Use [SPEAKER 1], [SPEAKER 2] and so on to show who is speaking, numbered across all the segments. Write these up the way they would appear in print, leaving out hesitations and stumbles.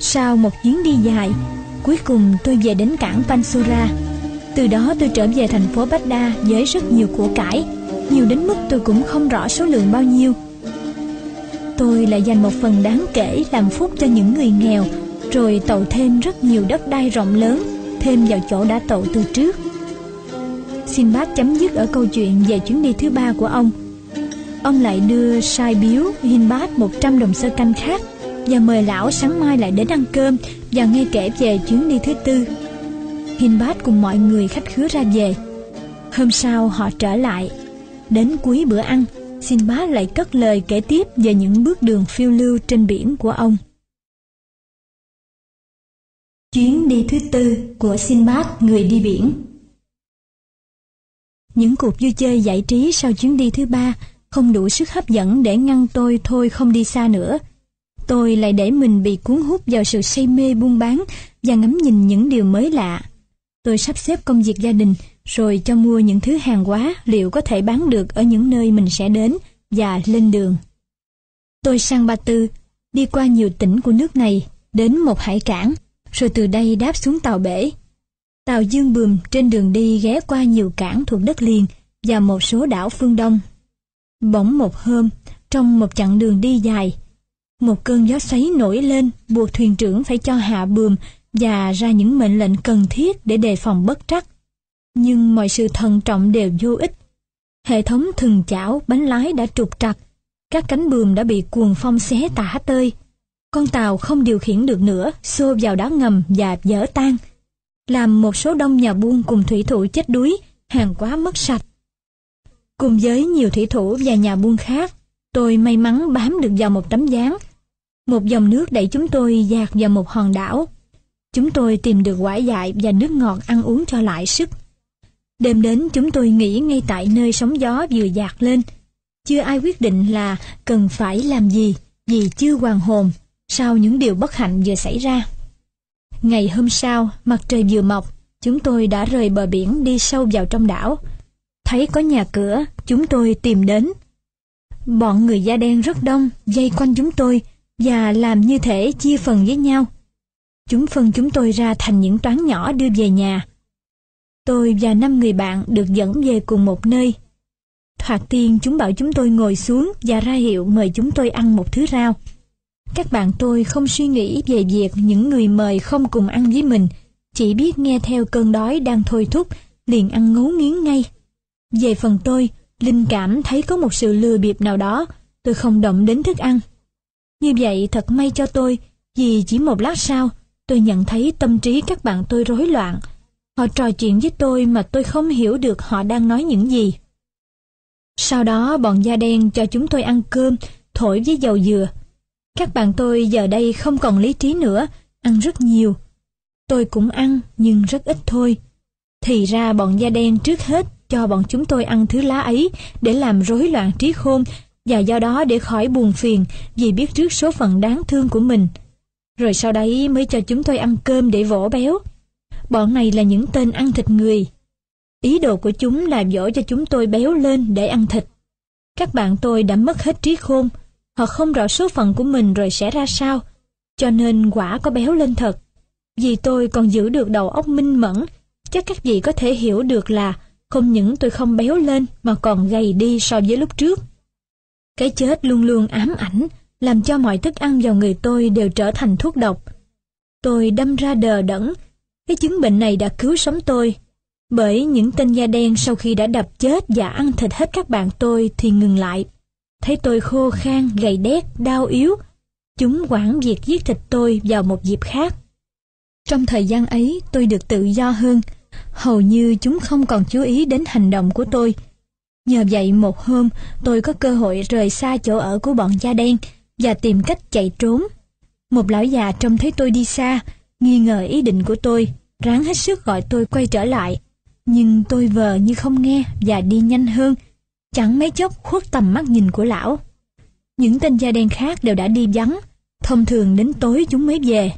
[SPEAKER 1] Sau một chuyến đi dài, cuối cùng tôi về đến cảng Pansora. Từ đó tôi trở về thành phố Baghdad với rất nhiều của cải, nhiều đến mức tôi cũng không rõ số lượng bao nhiêu. Tôi lại dành một phần đáng kể làm phúc cho những người nghèo, rồi tậu thêm rất nhiều đất đai rộng lớn thêm vào chỗ đã tậu từ trước. Sinbad chấm dứt ở câu chuyện về chuyến đi thứ 3 của ông. Ông lại đưa sai biếu Hindbad 100 đồng xơ canh khác và mời lão sáng mai lại đến ăn cơm và nghe kể về chuyến đi thứ 4. Hindbad cùng mọi người khách khứa ra về. Hôm sau họ trở lại. Đến cuối bữa ăn, Sinbad lại cất lời kể tiếp về những bước đường phiêu lưu trên biển của ông. Chuyến đi thứ 4 của Sinbad người đi biển. Những cuộc vui chơi giải trí sau chuyến đi thứ 3 không đủ sức hấp dẫn để ngăn tôi thôi không đi xa nữa. Tôi lại để mình bị cuốn hút vào sự say mê buôn bán và ngắm nhìn những điều mới lạ. Tôi sắp xếp công việc gia đình rồi cho mua những thứ hàng hóa liệu có thể bán được ở những nơi mình sẽ đến và lên đường. Tôi sang Ba Tư, đi qua nhiều tỉnh của nước này, đến một hải cảng, rồi từ đây đáp xuống tàu bể. Tàu dương bườm trên đường đi ghé qua nhiều cảng thuộc đất liền và một số đảo phương Đông. Bỗng một hôm, trong một chặng đường đi dài, một cơn gió xoáy nổi lên buộc thuyền trưởng phải cho hạ bườm và ra những mệnh lệnh cần thiết để đề phòng bất trắc. Nhưng mọi sự thận trọng đều vô ích. Hệ thống thừng chảo, bánh lái đã trục trặc, các cánh buồm đã bị cuồng phong xé tả tơi. Con tàu không điều khiển được nữa, xô vào đá ngầm và vỡ tan, làm một số đông nhà buôn cùng thủy thủ chết đuối, hàng hóa mất sạch. Cùng với nhiều thủy thủ và nhà buôn khác, tôi may mắn bám được vào một tấm ván. Một dòng nước đẩy chúng tôi dạt vào một hòn đảo. Chúng tôi tìm được quả dại và nước ngọt ăn uống cho lại sức. Đêm đến chúng tôi nghỉ ngay tại nơi sóng gió vừa dạt lên. Chưa ai quyết định là cần phải làm gì vì chưa hoàn hồn sau những điều bất hạnh vừa xảy ra. Ngày hôm sau, mặt trời vừa mọc, chúng tôi đã rời bờ biển đi sâu vào trong đảo. Thấy có nhà cửa, chúng tôi tìm đến. Bọn người da đen rất đông, vây quanh chúng tôi và làm như thể chia phần với nhau. Chúng phân chúng tôi ra thành những toán nhỏ đưa về nhà. Tôi và 5 người bạn được dẫn về cùng một nơi. Thoạt tiên chúng bảo chúng tôi ngồi xuống và ra hiệu mời chúng tôi ăn một thứ rau. Các bạn tôi không suy nghĩ về việc những người mời không cùng ăn với mình, chỉ biết nghe theo cơn đói đang thôi thúc, liền ăn ngấu nghiến ngay. Về phần tôi, linh cảm thấy có một sự lừa bịp nào đó, tôi không động đến thức ăn. Như vậy thật may cho tôi, vì chỉ một lát sau, tôi nhận thấy tâm trí các bạn tôi rối loạn. Họ trò chuyện với tôi mà tôi không hiểu được họ đang nói những gì. Sau đó bọn da đen cho chúng tôi ăn cơm, thổi với dầu dừa. Các bạn tôi giờ đây không còn lý trí nữa, ăn rất nhiều. Tôi cũng ăn, nhưng rất ít thôi. Thì ra bọn da đen trước hết cho bọn chúng tôi ăn thứ lá ấy để làm rối loạn trí khôn, và do đó để khỏi buồn phiền vì biết trước số phận đáng thương của mình. Rồi sau đấy mới cho chúng tôi ăn cơm để vỗ béo. Bọn này là những tên ăn thịt người. Ý đồ của chúng là dỗ cho chúng tôi béo lên để ăn thịt. Các bạn tôi đã mất hết trí khôn. Họ không rõ số phận của mình rồi sẽ ra sao, cho nên quả có béo lên thật. Vì tôi còn giữ được đầu óc minh mẫn, chắc các vị có thể hiểu được là không những tôi không béo lên mà còn gầy đi so với lúc trước. Cái chết luôn luôn ám ảnh, làm cho mọi thức ăn vào người tôi đều trở thành thuốc độc. Tôi đâm ra đờ đẫn. Cái chứng bệnh này đã cứu sống tôi. Bởi những tên da đen sau khi đã đập chết và ăn thịt hết các bạn tôi thì ngừng lại. Thấy tôi khô khan, gầy đét, đau yếu, chúng hoãn việc giết thịt tôi vào một dịp khác. Trong thời gian ấy tôi được tự do hơn. Hầu như chúng không còn chú ý đến hành động của tôi. Nhờ vậy một hôm tôi có cơ hội rời xa chỗ ở của bọn da đen và tìm cách chạy trốn. Một lão già trông thấy tôi đi xa, nghi ngờ ý định của tôi, ráng hết sức gọi tôi quay trở lại. Nhưng tôi vờ như không nghe và đi nhanh hơn, chẳng mấy chốc khuất tầm mắt nhìn của lão. Những tên da đen khác đều đã đi vắng, thông thường đến tối chúng mới về.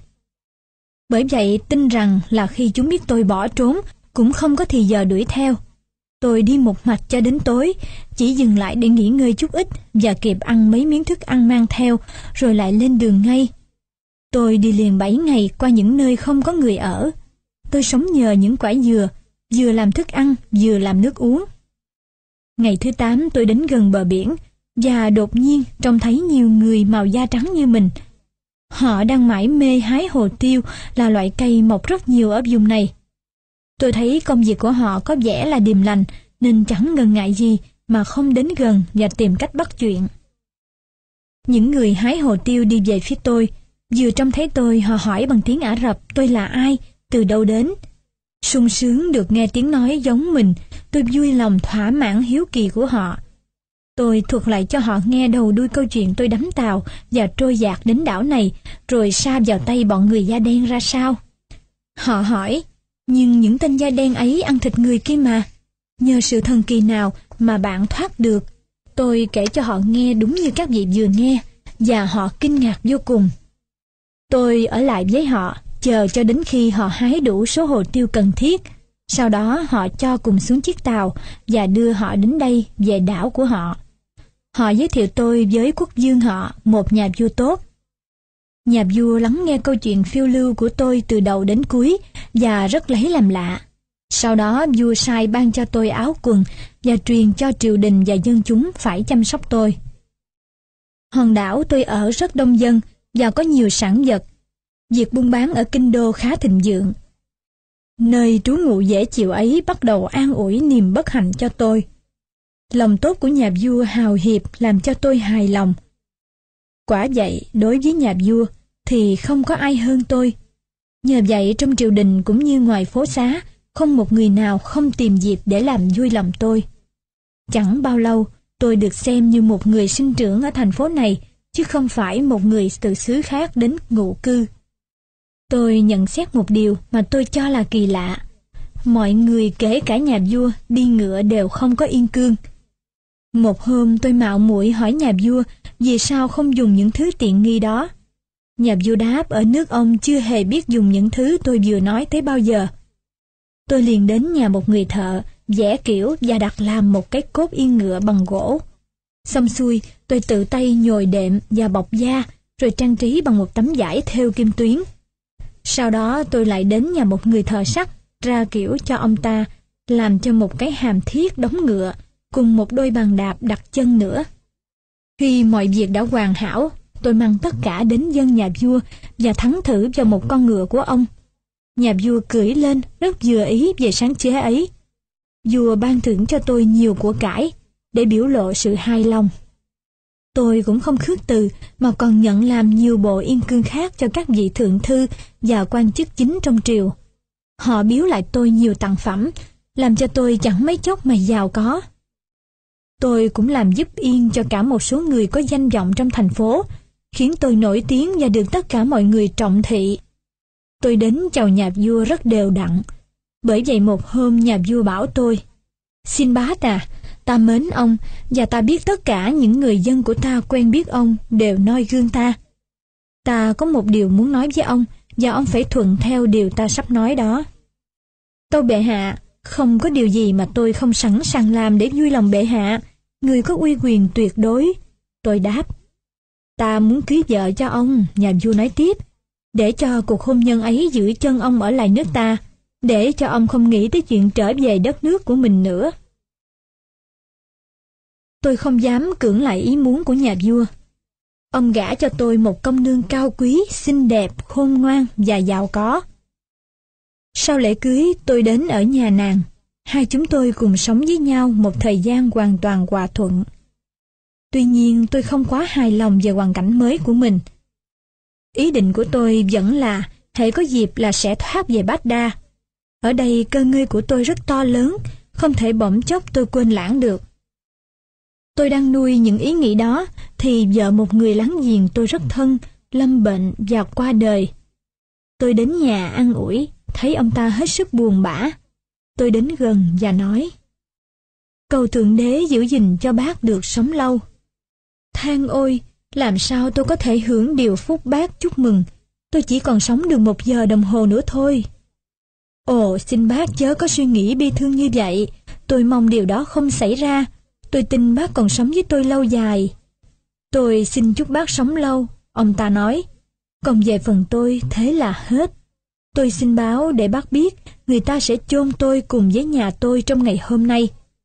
[SPEAKER 1] Bởi vậy tin rằng là khi chúng biết tôi bỏ trốn, cũng không có thì giờ đuổi theo. Tôi đi một mạch cho đến tối, chỉ dừng lại để nghỉ ngơi chút ít và kịp ăn mấy miếng thức ăn mang theo, rồi lại lên đường ngay. Tôi đi liền 7 ngày qua những nơi không có người ở. Tôi sống nhờ những quả dừa, vừa làm thức ăn, vừa làm nước uống. Ngày thứ 8 tôi đến gần bờ biển, và đột nhiên trông thấy nhiều người màu da trắng như mình. Họ đang mải mê hái hồ tiêu, là loại cây mọc rất nhiều ở vùng này. Tôi thấy công việc của họ có vẻ là điềm lành, nên chẳng ngần ngại gì mà không đến gần và tìm cách bắt chuyện. Những người hái hồ tiêu đi về phía tôi. Vừa trông thấy tôi, họ hỏi bằng tiếng Ả Rập tôi là ai, từ đâu đến. Sung sướng được nghe tiếng nói giống mình, tôi vui lòng thỏa mãn hiếu kỳ của họ. Tôi thuật lại cho họ nghe đầu đuôi câu chuyện tôi đắm tàu và trôi dạt đến đảo này, rồi sa vào tay bọn người da đen ra sao. Họ hỏi, nhưng những tên da đen ấy ăn thịt người kia mà. Nhờ sự thần kỳ nào mà bạn thoát được? Tôi kể cho họ nghe đúng như các vị vừa nghe, và họ kinh ngạc vô cùng. Tôi ở lại với họ, chờ cho đến khi họ hái đủ số hồ tiêu cần thiết. Sau đó họ cho cùng xuống chiếc tàu và đưa họ đến đây, về đảo của họ. Họ giới thiệu tôi với quốc vương họ, một nhà vua tốt. Nhà vua lắng nghe câu chuyện phiêu lưu của tôi từ đầu đến cuối và rất lấy làm lạ. Sau đó vua sai ban cho tôi áo quần và truyền cho triều đình và dân chúng phải chăm sóc tôi. Hòn đảo tôi ở rất đông dân và có nhiều sản vật. Việc buôn bán ở kinh đô khá thịnh vượng. Nơi trú ngụ dễ chịu ấy bắt đầu an ủi niềm bất hạnh cho tôi. Lòng tốt của nhà vua hào hiệp làm cho tôi hài lòng. Quả vậy, đối với nhà vua thì không có ai hơn tôi. Nhờ vậy trong triều đình cũng như ngoài phố xá, không một người nào không tìm dịp để làm vui lòng tôi. Chẳng bao lâu, tôi được xem như một người sinh trưởng ở thành phố này, chứ không phải một người từ xứ khác đến ngụ cư. Tôi nhận xét một điều mà tôi cho là kỳ lạ. Mọi người kể cả nhà vua đi ngựa đều không có yên cương. Một hôm tôi mạo muội hỏi nhà vua vì sao không dùng những thứ tiện nghi đó. Nhà vua đáp ở nước ông chưa hề biết dùng những thứ tôi vừa nói tới bao giờ. Tôi liền đến nhà một người thợ, vẽ kiểu và đặt làm một cái cốt yên ngựa bằng gỗ. Xong xuôi, tôi tự tay nhồi đệm và bọc da, rồi trang trí bằng một tấm vải thêu kim tuyến. Sau đó tôi lại đến nhà một người thợ sắt, ra kiểu cho ông ta, làm cho một cái hàm thiết đóng ngựa, cùng một đôi bàn đạp đặt chân nữa. Khi mọi việc đã hoàn hảo, tôi mang tất cả đến dâng nhà vua và thắng thử vào một con ngựa của ông. Nhà vua cưỡi lên rất vừa ý về sáng chế ấy. Vua ban thưởng cho tôi nhiều của cải để biểu lộ sự hài lòng. Tôi cũng không khước từ mà còn nhận làm nhiều bộ yên cương khác cho các vị thượng thư và quan chức chính trong triều. Họ biếu lại tôi nhiều tặng phẩm, làm cho tôi chẳng mấy chốc mà giàu có. Tôi cũng làm giúp yên cho cả một số người có danh vọng trong thành phố, khiến tôi nổi tiếng và được tất cả mọi người trọng thị. Tôi đến chào nhà vua rất đều đặn. Bởi vậy một hôm nhà vua bảo tôi, Sinbad à, ta mến ông và ta biết tất cả những người dân của ta quen biết ông đều noi gương ta. Ta có một điều muốn nói với ông và ông phải thuận theo điều ta sắp nói đó. Tâu bệ hạ, không có điều gì mà tôi không sẵn sàng làm để vui lòng bệ hạ, người có uy quyền tuyệt đối. Tôi đáp, ta muốn cưới vợ cho ông, nhà vua nói tiếp, để cho cuộc hôn nhân ấy giữ chân ông ở lại nước ta, để cho ông không nghĩ tới chuyện trở về đất nước của mình nữa. Tôi không dám cưỡng lại ý muốn của nhà vua. Ông gả cho tôi một công nương cao quý, xinh đẹp, khôn ngoan và giàu có. Sau lễ cưới, tôi đến ở nhà nàng. Hai chúng tôi cùng sống với nhau một thời gian hoàn toàn hòa thuận. Tuy nhiên, tôi không quá hài lòng về hoàn cảnh mới của mình. Ý định của tôi vẫn là hễ có dịp là sẽ thoát về Baghdad. Ở đây cơ ngơi của tôi rất to lớn, không thể bỗng chốc tôi quên lãng được. Tôi đang nuôi những ý nghĩ đó thì vợ một người láng giềng tôi rất thân lâm bệnh và qua đời. Tôi đến nhà an ủi, thấy ông ta hết sức buồn bã. Tôi đến gần và nói, cầu Thượng Đế giữ gìn cho bác được sống lâu. Than ôi, làm sao tôi có thể hưởng điều phúc bác chúc mừng, tôi chỉ còn sống được 1 giờ đồng hồ nữa thôi. Ồ, xin bác chớ có suy nghĩ bi thương như vậy, tôi mong điều đó không xảy ra, tôi tin bác còn sống với tôi lâu dài. Tôi xin chúc bác sống lâu, ông ta nói. Còn về phần tôi, thế là hết. Tôi xin báo để bác biết, người ta sẽ chôn tôi cùng với nhà tôi trong ngày hôm nay.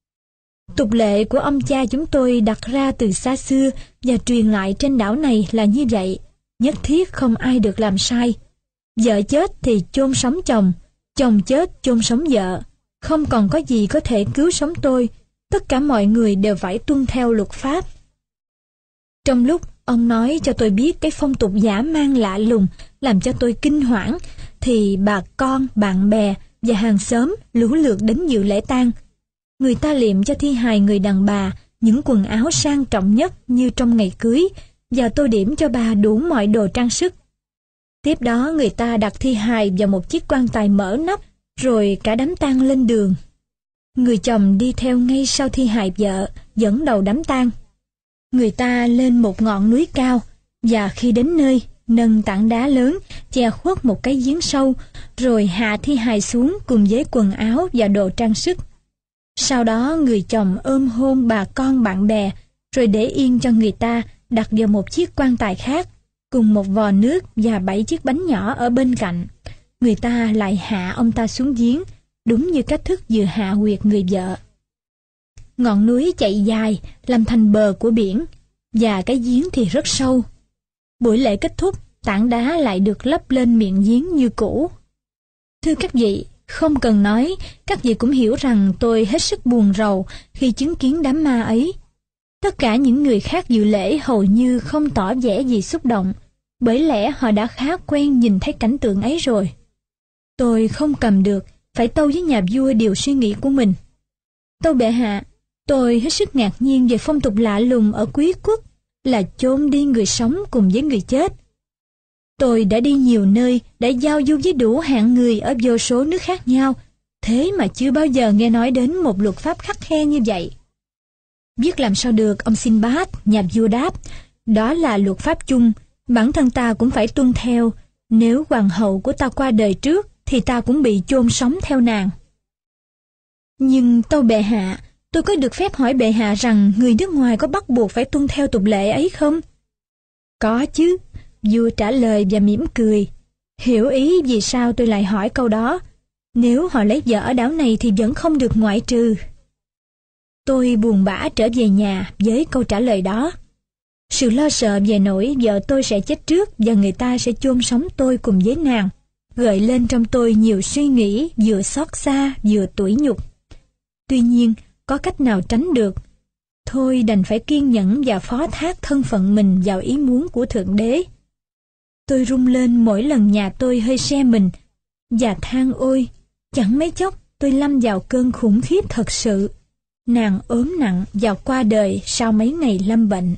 [SPEAKER 1] Tục lệ của ông cha chúng tôi đặt ra từ xa xưa và truyền lại trên đảo này là như vậy, nhất thiết không ai được làm sai. Vợ chết thì chôn sống chồng, chồng chết chôn sống vợ. Không còn có gì có thể cứu sống tôi, tất cả mọi người đều phải tuân theo luật pháp. Trong lúc ông nói cho tôi biết cái phong tục dã man lạ lùng làm cho tôi kinh hoảng, thì bà con, bạn bè và hàng xóm lũ lượt đến dự lễ tang. Người ta liệm cho thi hài người đàn bà những quần áo sang trọng nhất như trong ngày cưới, và tô điểm cho bà đủ mọi đồ trang sức. Tiếp đó người ta đặt thi hài vào một chiếc quan tài mở nắp, rồi cả đám tang lên đường. Người chồng đi theo ngay sau thi hài vợ, dẫn đầu đám tang. Người ta lên một ngọn núi cao, và khi đến nơi, nâng tảng đá lớn, che khuất một cái giếng sâu, rồi hạ thi hài xuống cùng với quần áo và đồ trang sức. Sau đó người chồng ôm hôn bà con bạn bè, rồi để yên cho người ta đặt vào một chiếc quan tài khác, cùng một vò nước và 7 chiếc bánh nhỏ ở bên cạnh. Người ta lại hạ ông ta xuống giếng, đúng như cách thức vừa hạ huyệt người vợ. Ngọn núi chạy dài, làm thành bờ của biển, và cái giếng thì rất sâu. Buổi lễ kết thúc, tảng đá lại được lấp lên miệng giếng như cũ. Thưa các vị, không cần nói, các vị cũng hiểu rằng tôi hết sức buồn rầu khi chứng kiến đám ma ấy. Tất cả những người khác dự lễ hầu như không tỏ vẻ gì xúc động, bởi lẽ họ đã khá quen nhìn thấy cảnh tượng ấy rồi. Tôi không cầm được, phải tâu với nhà vua điều suy nghĩ của mình. Tâu bệ hạ, tôi hết sức ngạc nhiên về phong tục lạ lùng ở Quý quốc là chôn đi người sống cùng với người chết. Tôi đã đi nhiều nơi, đã giao du với đủ hạng người ở vô số nước khác nhau, thế mà chưa bao giờ nghe nói đến một luật pháp khắt khe như vậy. Biết làm sao được, ông Sinbad, nhà vua đáp, đó là luật pháp chung, bản thân ta cũng phải tuân theo. Nếu hoàng hậu của ta qua đời trước, thì ta cũng bị chôn sống theo nàng. Nhưng tâu bệ hạ, tôi có được phép hỏi bệ hạ rằng người nước ngoài có bắt buộc phải tuân theo tục lệ ấy không? Có chứ, vua trả lời và mỉm cười. Hiểu ý vì sao tôi lại hỏi câu đó. Nếu họ lấy vợ ở đảo này thì vẫn không được ngoại trừ. Tôi buồn bã trở về nhà với câu trả lời đó. Sự lo sợ về nỗi vợ tôi sẽ chết trước và người ta sẽ chôn sống tôi cùng với nàng, gợi lên trong tôi nhiều suy nghĩ vừa xót xa vừa tủi nhục. Tuy nhiên, có cách nào tránh được? Thôi đành phải kiên nhẫn và phó thác thân phận mình vào ý muốn của Thượng Đế. Tôi rung lên mỗi lần nhà tôi hơi se mình, và than ôi, chẳng mấy chốc tôi lâm vào cơn khủng khiếp thật sự. Nàng ốm nặng và qua đời sau mấy ngày lâm bệnh.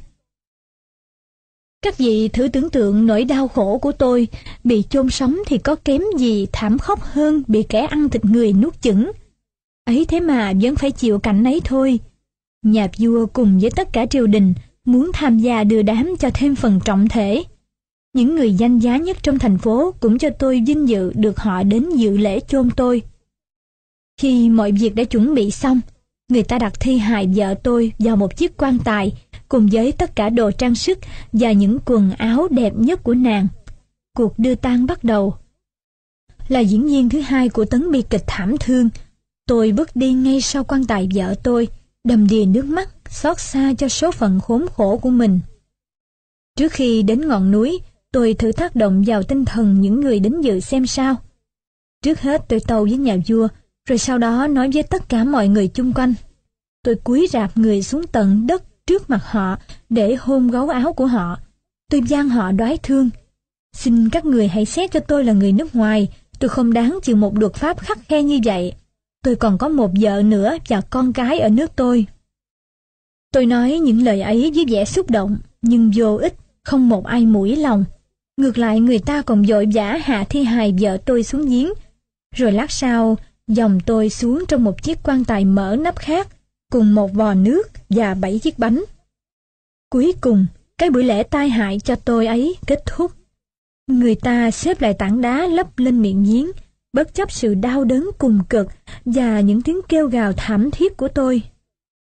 [SPEAKER 1] Các vị thử tưởng tượng nỗi đau khổ của tôi, bị chôn sống thì có kém gì thảm khốc hơn bị kẻ ăn thịt người nuốt chửng. Ấy thế mà vẫn phải chịu cảnh ấy thôi. Nhà vua cùng với tất cả triều đình muốn tham gia đưa đám cho thêm phần trọng thể. Những người danh giá nhất trong thành phố cũng cho tôi vinh dự được họ đến dự lễ chôn tôi. Khi mọi việc đã chuẩn bị xong, người ta đặt thi hài vợ tôi vào một chiếc quan tài cùng với tất cả đồ trang sức và những quần áo đẹp nhất của nàng. Cuộc đưa tang bắt đầu. Là diễn viên thứ hai của tấn bi kịch thảm thương, tôi bước đi ngay sau quan tài vợ tôi, đầm đìa nước mắt, xót xa cho số phận khốn khổ của mình. Trước khi đến ngọn núi, tôi thử tác động vào tinh thần những người đến dự xem sao. Trước hết tôi tâu với nhà vua, rồi sau đó nói với tất cả mọi người chung quanh. Tôi cúi rạp người xuống tận đất trước mặt họ để hôn gấu áo của họ. Tôi van họ đoái thương. Xin các người hãy xét cho tôi là người nước ngoài, tôi không đáng chịu một luật pháp khắt khe như vậy. Tôi còn có một vợ nữa và con cái ở nước tôi. Tôi nói những lời ấy với vẻ xúc động, nhưng vô ích, không một ai mũi lòng. Ngược lại người ta còn vội vã hạ thi hài vợ tôi xuống giếng. Rồi lát sau, dòng tôi xuống trong một chiếc quan tài mở nắp khác, cùng một vò nước và 7 chiếc bánh. Cuối cùng, cái buổi lễ tai hại cho tôi ấy kết thúc. Người ta xếp lại tảng đá lấp lên miệng giếng, bất chấp sự đau đớn cùng cực và những tiếng kêu gào thảm thiết của tôi.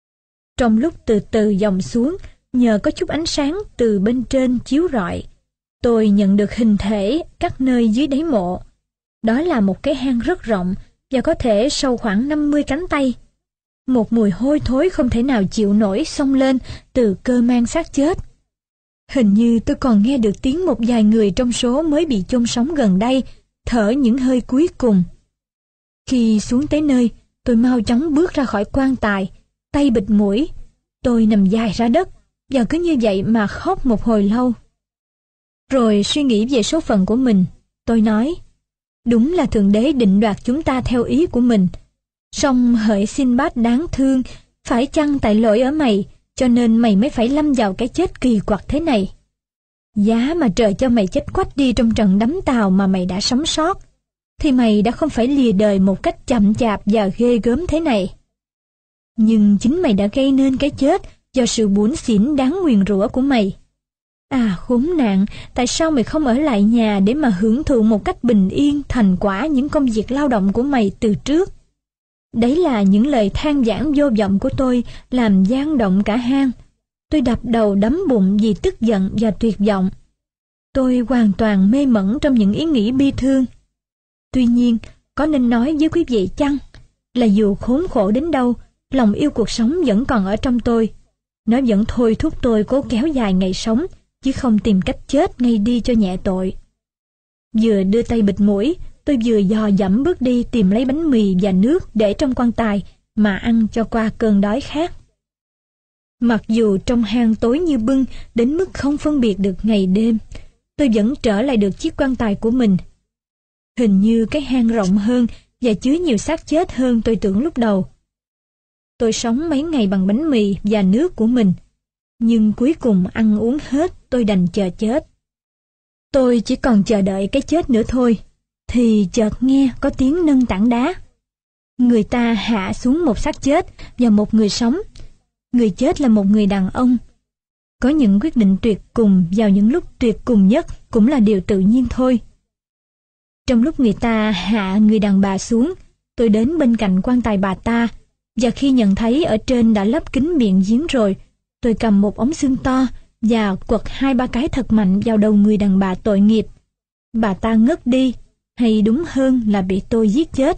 [SPEAKER 1] Trong lúc từ từ dòng xuống, nhờ có chút ánh sáng từ bên trên chiếu rọi, Tôi nhận được hình thể các nơi dưới đáy mộ. Đó là một cái hang rất rộng và có thể sâu khoảng 50 cánh tay. Một mùi hôi thối không thể nào chịu nổi xông lên từ cơ mang xác chết. Hình như tôi còn nghe được tiếng một vài người trong số mới bị chôn sống gần đây thở những hơi cuối cùng. Khi xuống tới nơi, tôi mau chóng bước ra khỏi quan tài, tay bịt mũi. Tôi nằm dài ra đất và cứ như vậy mà khóc một hồi lâu. Rồi suy nghĩ về số phận của mình, tôi nói, đúng là Thượng Đế định đoạt chúng ta theo ý của mình. Song hỡi Sinbad đáng thương, phải chăng tại lỗi ở mày, cho nên mày mới phải lâm vào cái chết kỳ quặc thế này. Giá mà trời cho mày chết quách đi trong trận đắm tàu mà mày đã sống sót, thì mày đã không phải lìa đời một cách chậm chạp và ghê gớm thế này. Nhưng chính mày đã gây nên cái chết do sự bủn xỉn đáng nguyền rủa của mày. À khốn nạn, tại sao mày không ở lại nhà để mà hưởng thụ một cách bình yên thành quả những công việc lao động của mày từ trước? Đấy là những lời than vãn vô vọng của tôi làm gian động cả hang. Tôi đập đầu đấm bụng vì tức giận và tuyệt vọng. Tôi hoàn toàn mê mẩn trong những ý nghĩ bi thương. Tuy nhiên, có nên nói với quý vị chăng, là dù khốn khổ đến đâu, lòng yêu cuộc sống vẫn còn ở trong tôi. Nó vẫn thôi thúc tôi cố kéo dài ngày sống, chứ không tìm cách chết ngay đi cho nhẹ tội. Vừa đưa tay bịt mũi, tôi vừa dò dẫm bước đi tìm lấy bánh mì và nước để trong quan tài mà ăn cho qua cơn đói khát. Mặc dù trong hang tối như bưng đến mức không phân biệt được ngày đêm, tôi vẫn trở lại được chiếc quan tài của mình. Hình như cái hang rộng hơn và chứa nhiều xác chết hơn tôi tưởng lúc đầu. Tôi sống mấy ngày bằng bánh mì và nước của mình, nhưng cuối cùng ăn uống hết tôi đành chờ chết. Tôi chỉ còn chờ đợi cái chết nữa thôi, thì chợt nghe có tiếng nâng tảng đá. Người ta hạ xuống một xác chết và một người sống. Người chết là một người đàn ông. Có những quyết định tuyệt cùng vào những lúc tuyệt cùng nhất cũng là điều tự nhiên thôi. Trong lúc người ta hạ người đàn bà xuống, tôi đến bên cạnh quan tài bà ta, và khi nhận thấy ở trên đã lấp kín miệng giếng rồi, tôi cầm một ống xương to và quật 2-3 cái thật mạnh vào đầu người đàn bà tội nghiệp. Bà ta ngất đi, hay đúng hơn là bị tôi giết chết.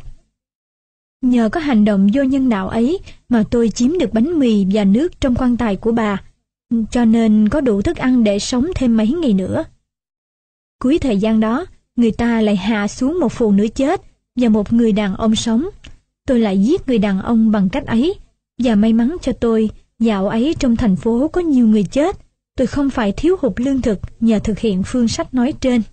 [SPEAKER 1] Nhờ có hành động vô nhân đạo ấy mà tôi chiếm được bánh mì và nước trong quan tài của bà, cho nên có đủ thức ăn để sống thêm mấy ngày nữa. Cuối thời gian đó, người ta lại hạ xuống một phụ nữ chết và một người đàn ông sống. Tôi lại giết người đàn ông bằng cách ấy, và may mắn cho tôi, dạo ấy trong thành phố có nhiều người chết, tôi không phải thiếu hụt lương thực nhờ thực hiện phương sách nói trên.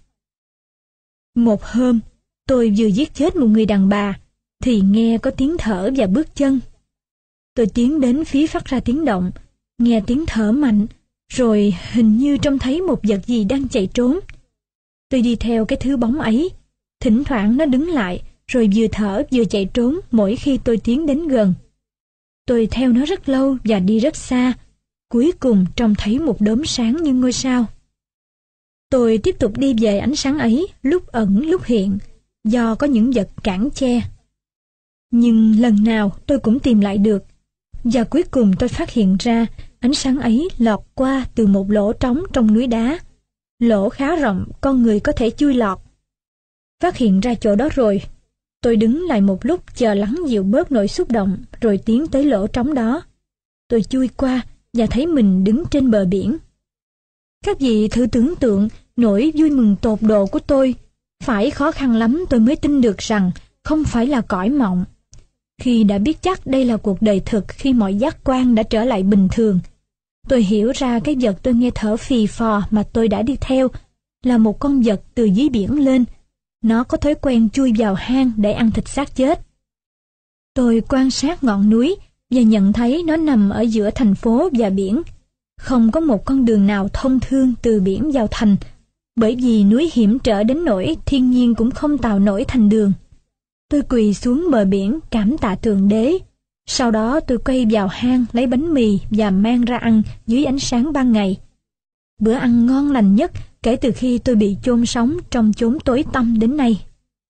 [SPEAKER 1] Một hôm, tôi vừa giết chết một người đàn bà, thì nghe có tiếng thở và bước chân. Tôi tiến đến phía phát ra tiếng động, nghe tiếng thở mạnh, rồi hình như trông thấy một vật gì đang chạy trốn. Tôi đi theo cái thứ bóng ấy, thỉnh thoảng nó đứng lại, rồi vừa thở vừa chạy trốn mỗi khi tôi tiến đến gần. Tôi theo nó rất lâu và đi rất xa, cuối cùng trông thấy một đốm sáng như ngôi sao. Tôi tiếp tục đi về ánh sáng ấy, lúc ẩn lúc hiện, do có những vật cản che. Nhưng lần nào tôi cũng tìm lại được, và cuối cùng tôi phát hiện ra ánh sáng ấy lọt qua từ một lỗ trống trong núi đá. Lỗ khá rộng, con người có thể chui lọt. Phát hiện ra chỗ đó rồi, tôi đứng lại một lúc chờ lắng dịu bớt nỗi xúc động, rồi tiến tới lỗ trống đó. Tôi chui qua và thấy mình đứng trên bờ biển. Các vị thử tưởng tượng nỗi vui mừng tột độ của tôi. Phải khó khăn lắm tôi mới tin được rằng không phải là cõi mộng. Khi đã biết chắc đây là cuộc đời thực, khi mọi giác quan đã trở lại bình thường, tôi hiểu ra cái vật tôi nghe thở phì phò mà tôi đã đi theo là một con vật từ dưới biển lên. Nó có thói quen chui vào hang để ăn thịt xác chết. Tôi quan sát ngọn núi và nhận thấy nó nằm ở giữa thành phố và biển. Không có một con đường nào thông thương từ biển vào thành, bởi vì núi hiểm trở đến nỗi thiên nhiên cũng không tạo nổi thành đường. Tôi quỳ xuống bờ biển cảm tạ Thượng Đế. Sau đó tôi quay vào hang lấy bánh mì và mang ra ăn dưới ánh sáng ban ngày. Bữa ăn ngon lành nhất kể từ khi tôi bị chôn sống trong chốn tối tăm đến nay.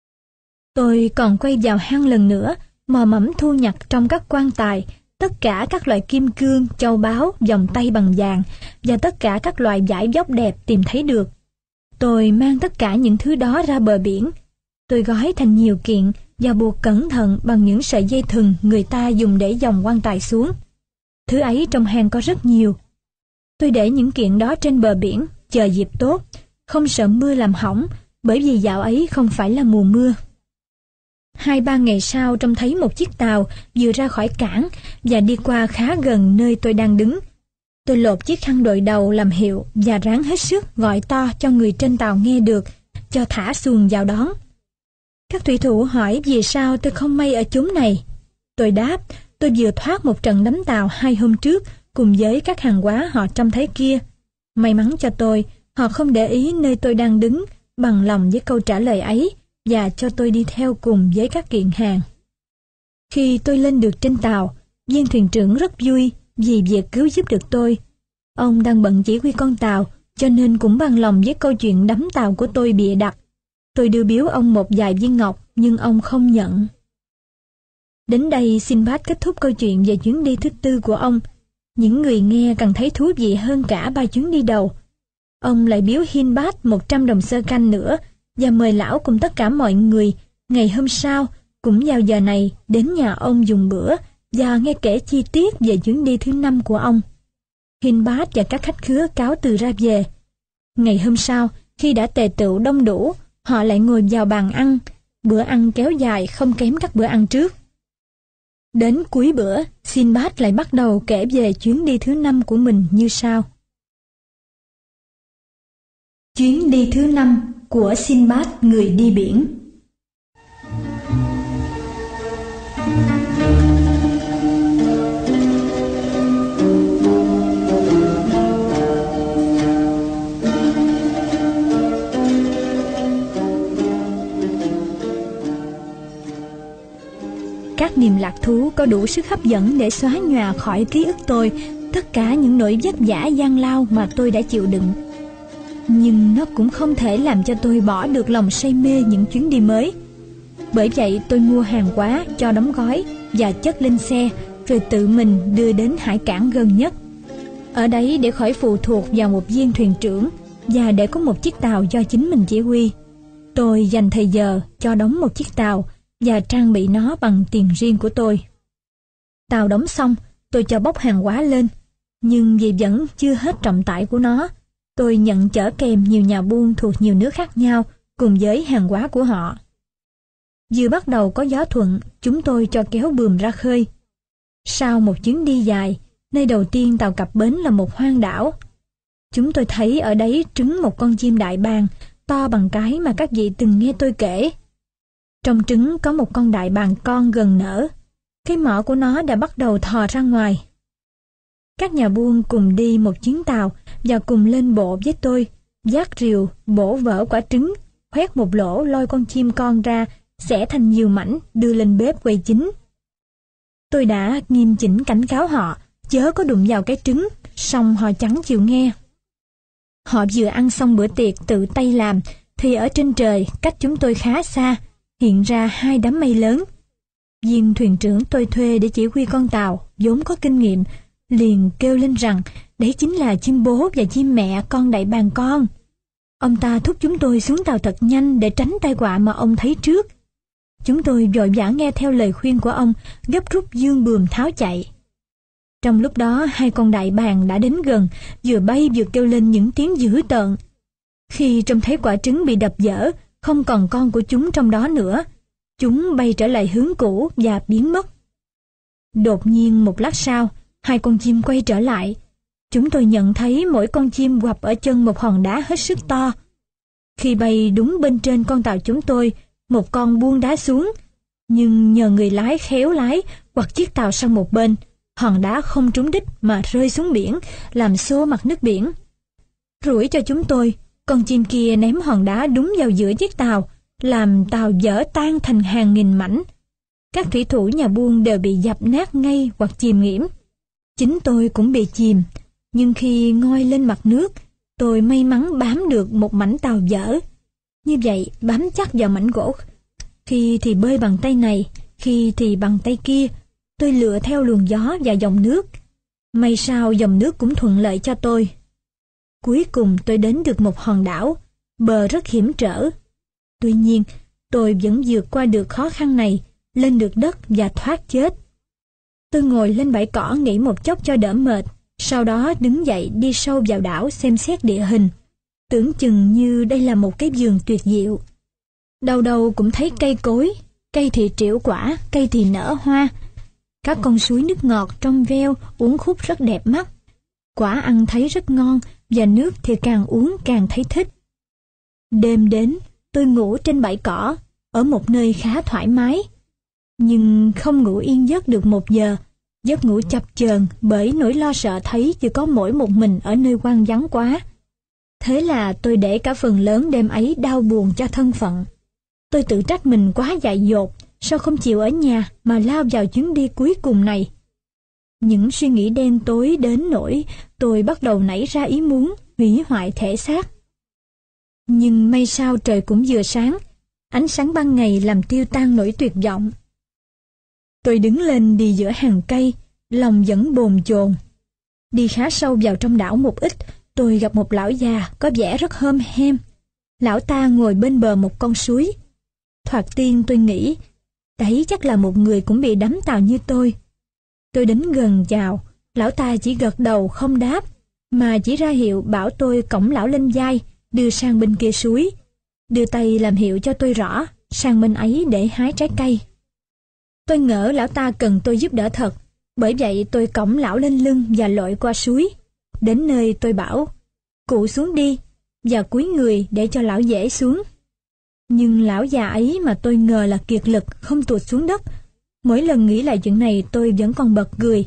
[SPEAKER 1] Tôi còn quay vào hang lần nữa, mò mẫm thu nhặt trong các quan tài tất cả các loại kim cương, châu báu, vòng tay bằng vàng và tất cả các loại vải vóc đẹp tìm thấy được. Tôi mang tất cả những thứ đó ra bờ biển. Tôi gói thành nhiều kiện và buộc cẩn thận bằng những sợi dây thừng người ta dùng để dòng quan tài xuống. Thứ ấy trong hang có rất nhiều. Tôi để những kiện đó trên bờ biển, chờ dịp tốt, không sợ mưa làm hỏng, bởi vì dạo ấy không phải là mùa mưa. 2-3 ngày sau trông thấy một chiếc tàu vừa ra khỏi cảng và đi qua khá gần nơi tôi đang đứng. Tôi lột chiếc khăn đội đầu làm hiệu và ráng hết sức gọi to cho người trên tàu nghe được, cho thả xuồng vào đón. Các thủy thủ hỏi vì sao tôi không may ở chốn này. Tôi đáp, tôi vừa thoát một trận đánh tàu 2 hôm trước cùng với các hàng hóa họ trông thấy kia. May mắn cho tôi, họ không để ý nơi tôi đang đứng, bằng lòng với câu trả lời ấy và cho tôi đi theo cùng với các kiện hàng. Khi tôi lên được trên tàu, viên thuyền trưởng rất vui vì việc cứu giúp được tôi. Ông đang bận chỉ huy con tàu, cho nên cũng bằng lòng với câu chuyện đắm tàu của tôi bịa đặt. Tôi đưa biếu ông một vài viên ngọc, nhưng ông không nhận. Đến đây Sinbad kết thúc câu chuyện về chuyến đi thứ 4 của ông. Những người nghe càng thấy thú vị hơn cả 3 chuyến đi đầu. Ông lại biếu Hindbad 100 đồng xơ canh nữa và mời lão cùng tất cả mọi người ngày hôm sau cũng vào giờ này đến nhà ông dùng bữa và nghe kể chi tiết về chuyến đi thứ 5 của ông. Hindbad và các khách khứa cáo từ ra về. Ngày hôm sau, khi đã tề tựu đông đủ, họ lại ngồi vào bàn ăn. Bữa ăn kéo dài không kém các bữa ăn trước. Đến cuối bữa, Sinbad lại bắt đầu kể về chuyến đi thứ 5 của mình như sau. Chuyến đi thứ 5 của Sinbad người đi biển. Các niềm lạc thú có đủ sức hấp dẫn để xóa nhòa khỏi ký ức tôi tất cả những nỗi vất vả gian lao mà tôi đã chịu đựng. Nhưng nó cũng không thể làm cho tôi bỏ được lòng say mê những chuyến đi mới. Bởi vậy tôi mua hàng hóa cho đóng gói và chất lên xe, rồi tự mình đưa đến hải cảng gần nhất. Ở đấy để khỏi phụ thuộc vào một viên thuyền trưởng và để có một chiếc tàu do chính mình chỉ huy. Tôi dành thời giờ cho đóng một chiếc tàu và trang bị nó bằng tiền riêng của tôi. Tàu đóng xong, tôi cho bốc hàng hóa lên, nhưng vì vẫn chưa hết trọng tải của nó, tôi nhận chở kèm nhiều nhà buôn thuộc nhiều nước khác nhau cùng với hàng hóa của họ. Vừa bắt đầu có gió thuận, chúng tôi cho kéo buồm ra khơi. Sau một chuyến đi dài, nơi đầu tiên tàu cập bến là một hoang đảo. Chúng tôi thấy ở đấy trứng một con chim đại bàng to bằng cái mà các vị từng nghe tôi kể. Trong trứng có một con đại bàng con gần nở. Cái mỏ của nó đã bắt đầu thò ra ngoài. Các nhà buôn cùng đi một chuyến tàu và cùng lên bộ với tôi, vác rìu, bổ vỡ quả trứng, khoét một lỗ lôi con chim con ra, xẻ thành nhiều mảnh, đưa lên bếp quay chín. Tôi đã nghiêm chỉnh cảnh cáo họ, chớ có đụng vào cái trứng, song họ chẳng chịu nghe. Họ vừa ăn xong bữa tiệc tự tay làm, thì ở trên trời, cách chúng tôi khá xa, hiện ra 2 đám mây lớn. Viên thuyền trưởng tôi thuê để chỉ huy con tàu, vốn có kinh nghiệm, liền kêu lên rằng đấy chính là chim bố và chim mẹ con đại bàng con. Ông ta thúc chúng tôi xuống tàu thật nhanh để tránh tai họa mà ông thấy trước. Chúng tôi vội vã nghe theo lời khuyên của ông, gấp rút giương buồm tháo chạy. Trong lúc đó 2 con đại bàng đã đến gần, vừa bay vừa kêu lên những tiếng dữ tợn. Khi trông thấy quả trứng bị đập vỡ, không còn con của chúng trong đó nữa, chúng bay trở lại hướng cũ và biến mất. Đột nhiên một lát sau, 2 con chim quay trở lại. Chúng tôi nhận thấy mỗi con chim quặp ở chân một hòn đá hết sức to. Khi bay đúng bên trên con tàu chúng tôi, một con buông đá xuống, nhưng nhờ người lái khéo lái quặt chiếc tàu sang một bên, hòn đá không trúng đích mà rơi xuống biển, làm xô mặt nước biển. Rủi cho chúng tôi, con chim kia ném hòn đá đúng vào giữa chiếc tàu, làm tàu vỡ tan thành hàng nghìn mảnh. Các thủy thủ nhà buôn đều bị dập nát ngay hoặc chìm nghiễm. Chính tôi cũng bị chìm, nhưng khi ngoi lên mặt nước, tôi may mắn bám được một mảnh tàu vỡ. Như vậy, bám chắc vào mảnh gỗ. Khi thì bơi bằng tay này, khi thì bằng tay kia, tôi lựa theo luồng gió và dòng nước. May sao dòng nước cũng thuận lợi cho tôi. Cuối cùng tôi đến được một hòn đảo. bờ rất hiểm trở. Tuy nhiên, tôi vẫn vượt qua được khó khăn này, lên được đất và thoát chết. Tôi ngồi lên bãi cỏ nghỉ một chốc cho đỡ mệt, sau đó đứng dậy đi sâu vào đảo xem xét địa hình. Tưởng chừng như đây là một cái vườn tuyệt diệu. Đâu đâu cũng thấy cây cối, cây thì trĩu quả, cây thì nở hoa. Các con suối nước ngọt trong veo uốn khúc rất đẹp mắt. Quả ăn thấy rất ngon và nước thì càng uống càng thấy thích. Đêm đến, tôi ngủ trên bãi cỏ, ở một nơi khá thoải mái. Nhưng không ngủ yên giấc được 1 giờ, giấc ngủ chập chờn bởi nỗi lo sợ thấy chỉ có mỗi một mình ở nơi hoang vắng quá. Thế là tôi để cả phần lớn đêm ấy đau buồn cho thân phận. Tôi tự trách mình quá dại dột, sao không chịu ở nhà mà lao vào chuyến đi cuối cùng này. Những suy nghĩ đen tối đến nỗi tôi bắt đầu nảy ra ý muốn hủy hoại thể xác. Nhưng may sao trời cũng vừa sáng, ánh sáng ban ngày làm tiêu tan nỗi tuyệt vọng. Tôi đứng lên đi giữa hàng cây, lòng vẫn bồn chồn. Đi khá sâu vào trong đảo một ít, tôi gặp một lão già có vẻ rất hom hem. Lão ta ngồi bên bờ một con suối. Thoạt tiên tôi nghĩ, đấy chắc là một người cũng bị đắm tàu như tôi. Tôi đến gần chào, lão ta chỉ gật đầu không đáp, mà chỉ ra hiệu bảo tôi cõng lão lên vai, đưa sang bên kia suối. Đưa tay làm hiệu cho tôi rõ, sang bên ấy để hái trái cây. Tôi ngỡ lão ta cần tôi giúp đỡ thật, bởi vậy tôi cõng lão lên lưng và lội qua suối. Đến nơi tôi bảo, cụ xuống đi, và cúi người để cho lão dễ xuống. Nhưng lão già ấy mà tôi ngờ là kiệt lực không tuột xuống đất. Mỗi lần nghĩ lại chuyện này tôi vẫn còn bật cười.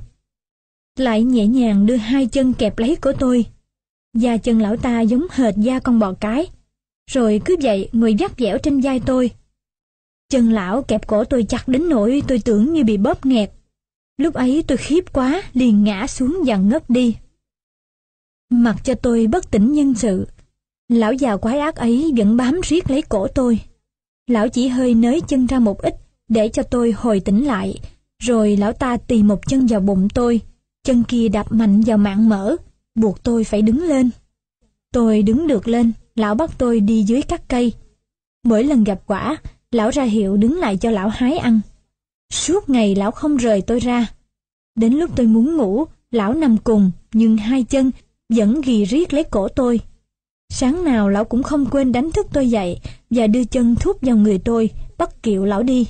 [SPEAKER 1] Lại nhẹ nhàng đưa 2 chân kẹp lấy cổ tôi. Da chân lão ta giống hệt da con bò cái. Rồi cứ vậy ngồi vắt vẻo trên vai tôi. Chân lão kẹp cổ tôi chặt đến nỗi tôi tưởng như bị bóp nghẹt. Lúc ấy tôi khiếp quá, liền ngã xuống và ngất đi. Mặc cho tôi bất tỉnh nhân sự, lão già quái ác ấy vẫn bám riết lấy cổ tôi. Lão chỉ hơi nới chân ra một ít để cho tôi hồi tỉnh lại, rồi lão ta tì một chân vào bụng tôi, chân kia đạp mạnh vào mạn mỡ, buộc tôi phải đứng lên. Tôi đứng được lên, lão bắt tôi đi dưới các cây. Mỗi lần gặp quả, lão ra hiệu đứng lại cho lão hái ăn. Suốt ngày lão không rời tôi ra. Đến lúc tôi muốn ngủ, lão nằm cùng, nhưng 2 chân vẫn ghì riết lấy cổ tôi. Sáng nào lão cũng không quên đánh thức tôi dậy và đưa chân thúc vào người tôi, bắt kiệu lão đi.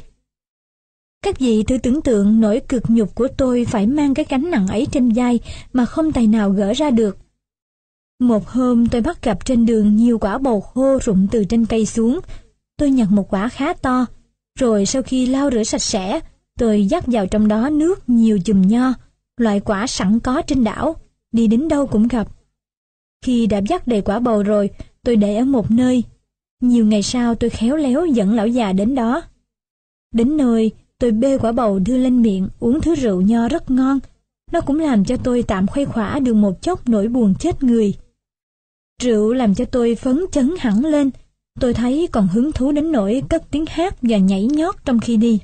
[SPEAKER 1] Các vị thử tưởng tượng nỗi cực nhục của tôi phải mang cái gánh nặng ấy trên vai mà không tài nào gỡ ra được. Một hôm tôi bắt gặp trên đường nhiều quả bầu khô rụng từ trên cây xuống. Tôi nhặt một quả khá to, rồi sau khi lau rửa sạch sẽ, tôi dắt vào trong đó nước nhiều chùm nho, loại quả sẵn có trên đảo, đi đến đâu cũng gặp. Khi đã dắt đầy quả bầu rồi, tôi để ở một nơi. Nhiều ngày sau tôi khéo léo dẫn lão già đến đó. Đến nơi, tôi bê quả bầu đưa lên miệng uống thứ rượu nho rất ngon. Nó cũng làm cho tôi tạm khuây khỏa được một chốc nỗi buồn chết người. Rượu làm cho tôi phấn chấn hẳn lên. Tôi thấy còn hứng thú đến nỗi cất tiếng hát và nhảy nhót trong khi đi.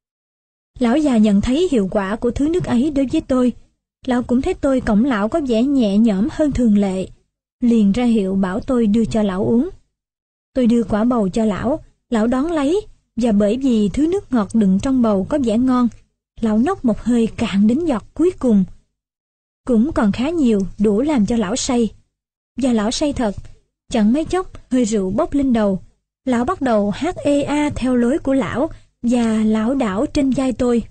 [SPEAKER 1] Lão già nhận thấy hiệu quả của thứ nước ấy đối với tôi. Lão cũng thấy tôi cõng lão có vẻ nhẹ nhõm hơn thường lệ, liền ra hiệu bảo tôi đưa cho lão uống. Tôi đưa quả bầu cho lão, lão đón lấy, và bởi vì thứ nước ngọt đựng trong bầu có vẻ ngon, lão nốc một hơi cạn đến giọt cuối cùng. Cũng còn khá nhiều, đủ làm cho lão say. Và lão say thật, chẳng mấy chốc hơi rượu bốc lên đầu. Lão bắt đầu hát ê a theo lối của lão và lảo đảo trên vai tôi.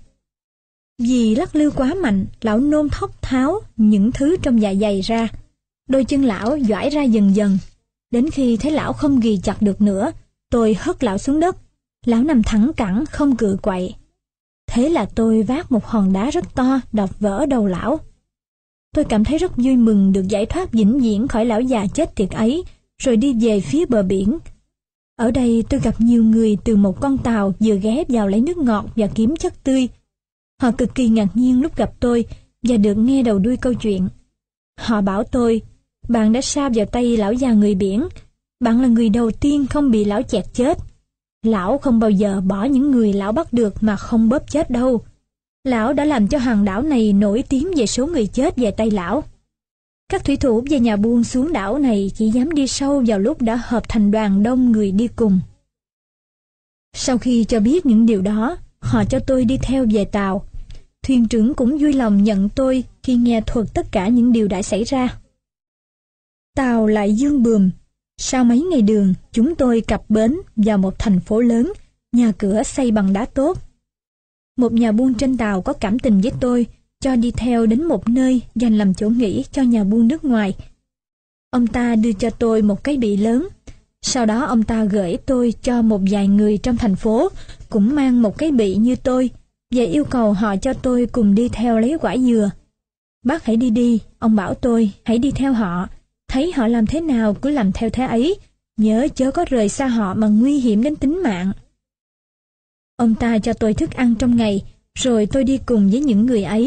[SPEAKER 1] Vì lắc lư quá mạnh, lão nôn thốc tháo những thứ trong dạ dày ra. Đôi chân lão doãi ra dần dần. Đến khi thấy lão không ghì chặt được nữa, tôi hất lão xuống đất. Lão nằm thẳng cẳng không cựa quậy. Thế là tôi vác một hòn đá rất to đập vỡ đầu lão. Tôi cảm thấy rất vui mừng được giải thoát vĩnh viễn khỏi lão già chết tiệt ấy, rồi đi về phía bờ biển. Ở đây tôi gặp nhiều người từ một con tàu vừa ghé vào lấy nước ngọt và kiếm chất tươi. Họ cực kỳ ngạc nhiên lúc gặp tôi và được nghe đầu đuôi câu chuyện. Họ bảo tôi, bạn đã sa vào tay lão già người biển. Bạn là người đầu tiên không bị lão chẹt chết. Lão không bao giờ bỏ những người lão bắt được mà không bóp chết đâu. Lão đã làm cho hòn đảo này nổi tiếng về số người chết về tay lão. Các thủy thủ và nhà buôn xuống đảo này chỉ dám đi sâu vào lúc đã hợp thành đoàn đông người đi cùng. Sau khi cho biết những điều đó, họ cho tôi đi theo về tàu. Thuyền trưởng cũng vui lòng nhận tôi khi nghe thuật tất cả những điều đã xảy ra. Tàu lại dương bườm. Sau mấy ngày đường, chúng tôi cập bến vào một thành phố lớn, nhà cửa xây bằng đá tốt. Một nhà buôn trên tàu có cảm tình với tôi, cho đi theo đến một nơi dành làm chỗ nghỉ cho nhà buôn nước ngoài. Ông ta đưa cho tôi một cái bị lớn. Sau đó ông ta gửi tôi cho một vài người trong thành phố, cũng mang một cái bị như tôi, và yêu cầu họ cho tôi cùng đi theo lấy quả dừa. Bác hãy đi, ông bảo tôi, hãy đi theo họ. Thấy họ làm thế nào cứ làm theo thế ấy, nhớ chớ có rời xa họ mà nguy hiểm đến tính mạng. Ông ta cho tôi thức ăn trong ngày, rồi tôi đi cùng với những người ấy.